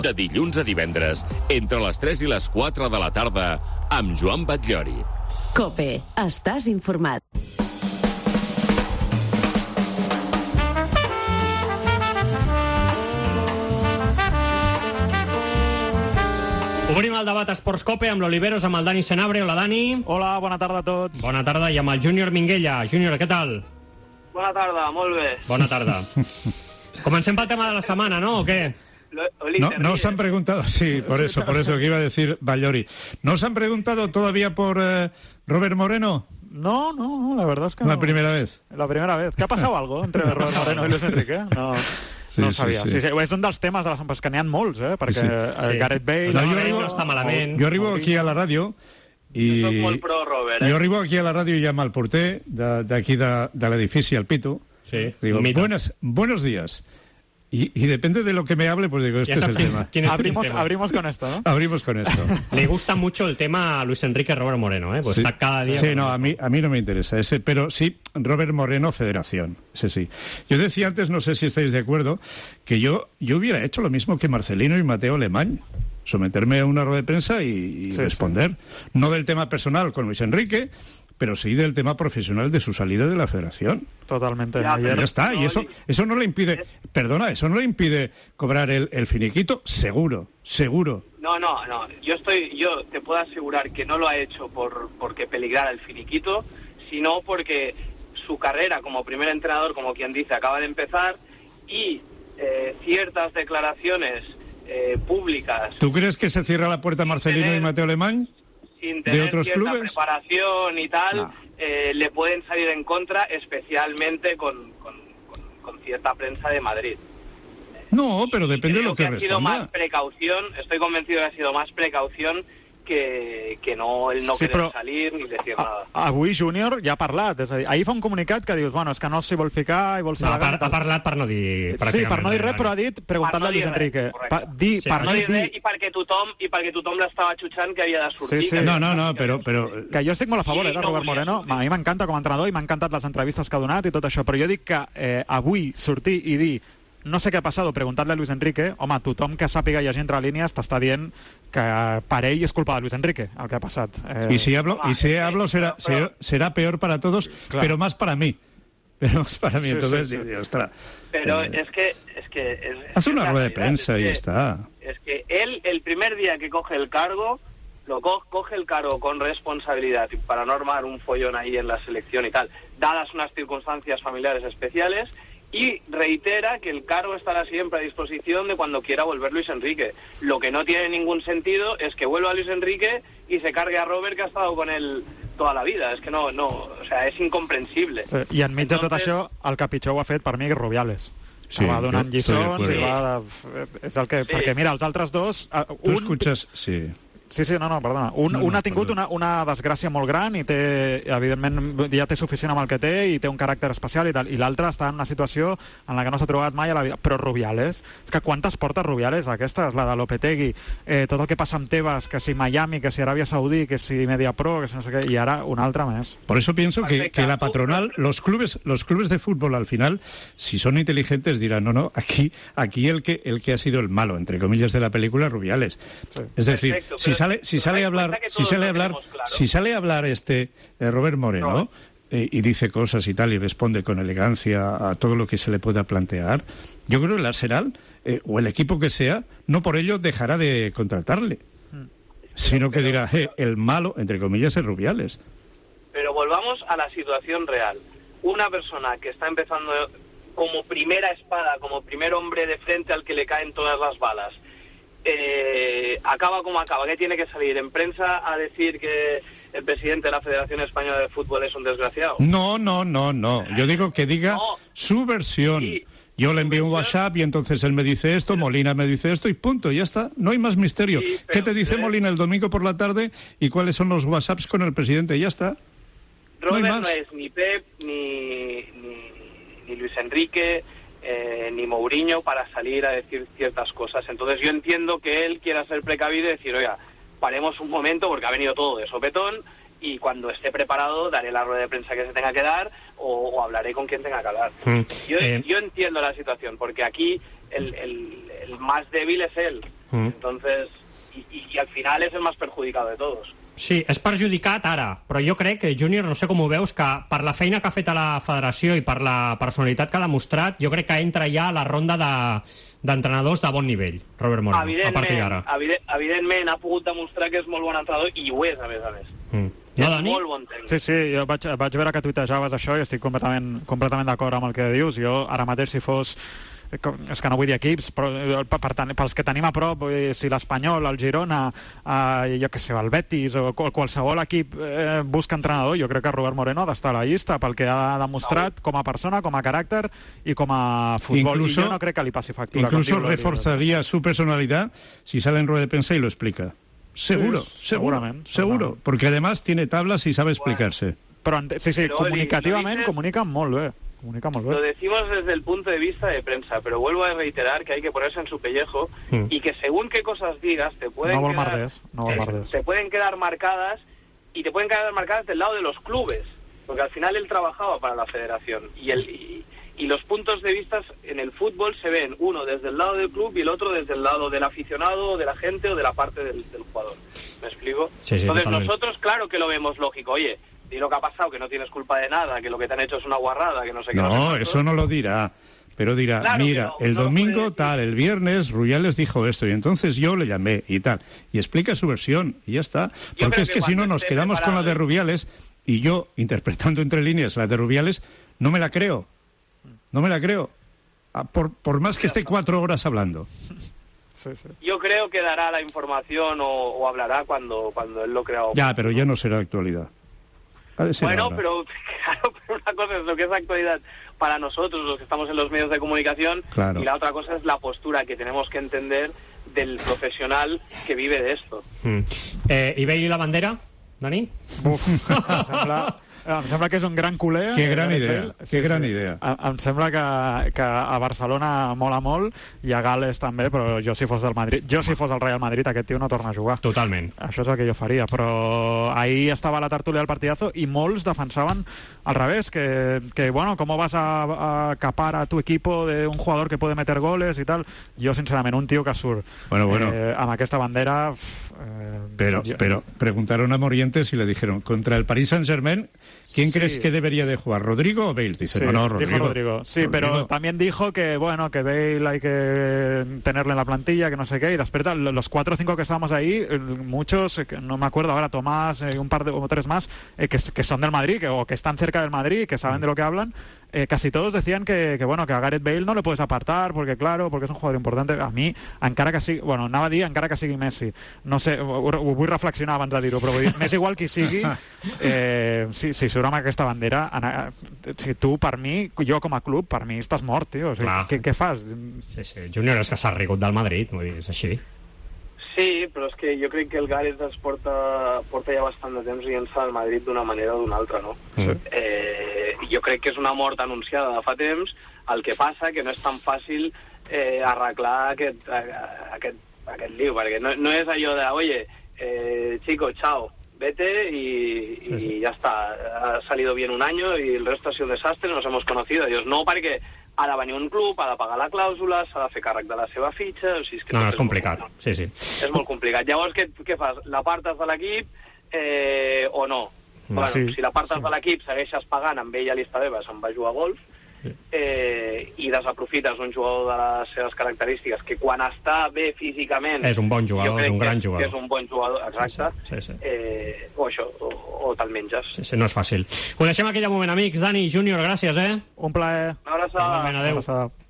De dilluns a divendres, entre les 3 i les 4 de la tarda, amb Joan Batllori. COPE. Estàs informat. Obrim el debat Esports COPE amb l'Oliveros, amb el Dani Senabre. Hola, Dani. Hola, bona tarda a tots. Bona tarda, i amb el Júnior Minguella. Júnior, què tal? Bona tarda, molt bé. Bona tarda. Comencem pel tema de la setmana, ¿no? ¿O qué? No os han preguntado, sí, por eso que iba a decir Batllori. ¿No os han preguntado todavía por Robert Moreno? No, la verdad es que La no. primera vez. La primera vez. ¿Qué ha pasado algo entre Robert Moreno y Luis Enrique? No ho sabia. Sí. És un dels temes de la Sampa, que n'hi ha molts, perquè Gareth Bale... No està malament. Jo arribo aquí a la ràdio i... Soc molt pro, Robert. Jo arribo aquí a la ràdio i llamo al porter d'aquí de l'edifici, al Pito. Sí. Digo, buenos días. Y depende de lo que me hable, pues digo, este es el tema. Abrimos con esto, ¿no? Abrimos con esto. Le gusta mucho el tema a Luis Enrique Robert Moreno, ¿eh? Pues sí, está cada día... Sí, no, a mí no me interesa ese, pero sí, Robert Moreno, Federación, ese sí. Yo decía antes, no sé si estáis de acuerdo, que yo hubiera hecho lo mismo que Marcelino y Mateo Alemany. Someterme a una rueda de prensa y responder. No del tema personal con Luis Enrique, pero sí del tema profesional de su salida de la Federación. Totalmente. Ya está, y eso no le impide, eso no le impide cobrar el finiquito, seguro. No, yo te puedo asegurar que no lo ha hecho porque peligrara el finiquito, sino porque su carrera como primer entrenador, como quien dice, acaba de empezar, y ciertas declaraciones públicas... ¿Tú crees que se cierra la puerta a Marcelino y Mateo Alemany? Sin tener ¿De otros cierta clubes? preparación y tal, No. le pueden salir en contra, especialmente con cierta prensa de Madrid. No, pero depende de lo que ha sido más responda. precaución, estoy convencido que ha sido más precaución que no el no Sí, querer però salir ni decir nada. Avui Júnior ja ha parlat, és a dir, ahir fa un comunicat que dius, bueno, és que no s'hi vol ficar i vol ser... No, ha parlat per no dir... Sí, per no dir res, però ha dit, preguntant-li a Luis Enrique. Per no dir res. I perquè tothom l'estava xutxant que havia de sortir. Sí. No, però... Que jo estic molt a favor de Robert Moreno, a mi m'encanta com a entrenador i m'ha encantat les entrevistes que ha donat i tot això, però jo dic que avui sortir i dir no sé què ha passat, preguntar-li a Luis Enrique, home, tothom que sàpiga llegir entre línies t'està dient que per ell és culpa de Luis Enrique el que ha passat. Y si hablo será peor para todos, claro. Pero más para mí. Entonces, sí. Ostras. Pero es que hace una rueda de prensa y ya está. Es que él, el primer día que coge el cargo, coge el cargo con responsabilidad para no armar un follón ahí en la selección y tal, dadas unas circunstancias familiares especiales, y reitera que el cargo estará siempre a disposición de cuando quiera volver Luis Enrique. Lo que no tiene ningún sentido es que vuelva Luis Enrique y se cargue a Robert, que ha estado con él toda la vida. Es que no, o sea, és incomprensible. Sí, i enmig de tot això, el que pitjor ho ha fet per mi és Rubiales. Sí, va donant lliçons i va... És el que... Sí. Perquè, mira, els altres dos... Tu escuches... Sí. Sí, no, perdona. Un ha tingut una desgràcia molt gran i té, evidentment, ja té suficient amb el que té i té un caràcter especial i tal. I l'altre està en una situació en la que no s'ha trobat mai a la vida. Però Rubiales, és que quantes portes Rubiales aquestes? La de Lopetegui, tot el que passa amb Tebas, que si Miami, que si Aràbia Saudí, que si Mediapro, que si no sé què, i ara una altra més. Por eso pienso que la patronal, los clubes de fútbol al final, si son inteligentes dirán, no, aquí el que ha sido el malo, entre comillas, de la película, Rubiales. Sí. Es decir, perfecto, si sale a hablar Robert Moreno y dice cosas y tal y responde con elegancia a todo lo que se le pueda plantear, yo creo que el Arsenal o el equipo que sea, no por ello dejará de contratarle, sino que dirá, el malo, entre comillas, es Rubiales. Pero volvamos a la situación real. Una persona que está empezando como primera espada, como primer hombre de frente al que le caen todas las balas, acaba como acaba, que tiene que salir en prensa a decir que el presidente de la Federación Española de Fútbol es un desgraciado. No. Yo digo que diga su versión. Sí. Yo le envío un WhatsApp y entonces él me dice esto, Molina me dice esto y punto, ya está. No hay más misterio. Sí, ¿qué te dice Molina el domingo por la tarde y cuáles son los WhatsApps con el presidente? Ya está. Robert no es ni Pep, ni Luis Enrique, ni Mourinho para salir a decir ciertas cosas. Entonces yo entiendo que él quiera ser precavido y decir, oiga, paremos un momento porque ha venido todo de sopetón y cuando esté preparado daré la rueda de prensa que se tenga que dar o hablaré con quien tenga que hablar. Yo entiendo la situación porque aquí el más débil es él. Entonces, y al final es el más perjudicado de todos. Sí, és perjudicat ara, però jo crec que, Júnior, no sé com ho veus, que per la feina que ha fet a la federació i per la personalitat que ha demostrat, jo crec que entra ja a la ronda d'entrenadors de bon nivell, Robert Moreno, a partir d'ara. Evidentment, ha pogut demostrar que és molt bon entrenador, i ho és, a més. No, Dani? Molt bon tècnic. Sí, jo vaig veure que tuitejaves això i estic completament d'acord amb el que dius. Jo, ara mateix, si fos... És que no vull dir equips, però pels que tenim a prop, si l'Espanyol, el Girona, jo què sé, el Betis o qualsevol equip busca entrenador, jo crec que Robert Moreno ha d'estar a la llista pel que ha demostrat com a persona, com a caràcter i com a futbol. Incluso, y yo no crec que li passi factura. Incluso reforzaría su personalidad si sale en rueda de prensa y lo explica. Seguro, sí, seguro. Porque además tiene tablas y sabe explicarse. Però comunicativament comunica molt bé. Lo decimos desde el punto de vista de prensa, pero vuelvo a reiterar que hay que ponerse en su pellejo y que según qué cosas digas te pueden quedar marcadas, y te pueden quedar marcadas del lado de los clubes, porque al final él trabajaba para la federación y los puntos de vista en el fútbol se ven uno desde el lado del club y el otro desde el lado del aficionado, de la gente o de la parte del jugador. ¿Me explico? Sí, entonces totalmente. Nosotros claro que lo vemos lógico. Oye, di lo que ha pasado, que no tienes culpa de nada, que lo que te han hecho es una guarrada, que no sé qué. No, eso no lo dirá. Pero dirá, claro, mira, el domingo tal, el viernes Rubiales dijo esto y entonces yo le llamé y tal. Y explica su versión y ya está. Porque es que si no nos quedamos con la de Rubiales y yo, interpretando entre líneas la de Rubiales, no me la creo. No me la creo. Por más que esté 4 horas hablando. Sí. Yo creo que dará la información o hablará cuando él lo crea. Ya, pero ya no será actualidad. Bueno, pero una cosa es lo que es actualidad para nosotros, los que estamos en los medios de comunicación, claro. Y la otra cosa es la postura que tenemos que entender del profesional que vive de esto. ¿Y Bale y la bandera, Dani? Em sembla que és un gran culer. Que gran idea, que gran idea. Em sembla que a Barcelona mola molt i a Gal·les també, però jo si fos del Madrid, si fos el Real Madrid, aquest tio no torna a jugar. Totalment. Això és el que jo faria, però ahir estava a la tertúlia del partidazo i molts defensaven al revés, que bueno, ¿cómo vas a capar a tu equipo de un jugador que puede meter goles y tal? Jo, sincerament, un tio que surt amb aquesta bandera... Pero preguntaron a Morientes y le dijeron, contra el Paris Saint-Germain, ¿quién crees que debería de jugar, Rodrigo o Bale? Dice, no, Rodrigo. Dijo Rodrigo. Sí, pero también dijo que, bueno, que Bale hay que tenerlo en la plantilla, que no sé qué, y después los 4 o 5 que estábamos ahí, muchos, no me acuerdo ahora, Tomás, un par o 3 más, que son del Madrid, o que están cerca del Madrid, que saben de lo que hablan, casi todos decían que bueno, que a Gareth Bale no le puedes apartar, porque es un jugador importante. A mi, encara que sigui, bueno, anava a dir encara que sigui Messi, no sé, ho vull reflexionar abans de dir-ho, però vull dir, m'és igual qui sigui, si surt amb aquesta bandera, tu, per mi, jo com a club, per mi estàs mort, tio, o sigui, què fas? Sí, Júnior és que s'ha rigut del Madrid, vull dir, és així. Sí, però és que jo crec que el Gareth es porta ja bastant de temps rient-se al Madrid d'una manera o d'una altra, no? Sí. Jo crec que és una mort anunciada de fa temps, el que passa que no és tan fàcil arreglar aquest lío, perquè no és allò de, oye, chico, chao, vete y ya está, ha salido bien un año y el resto ha sido un desastre, nos hemos conocido. Dios, no, perquè ha de venir un club, ha de pagar la clàusula, s'ha de fer càrrec de la seva fitxa... O sigui, és que no, és complicat, sí. És molt complicat. Llavors, què fas? L'apartes de l'equip o no? Bueno, si l'apartes de l'equip, segueixes pagant, amb ell a l'Estadeva se'n va jugar a golf, i desaprofites un jugador de les seves característiques, que quan està bé físicament... És un bon jugador, és un gran jugador. És un bon jugador, exacte. Sí. O això, o te'l menges. Sí, no és fàcil. Ho deixem aquí de moment, amics. Dani, Júnior, gràcies, Un plaer. Una abraçada. Adéu.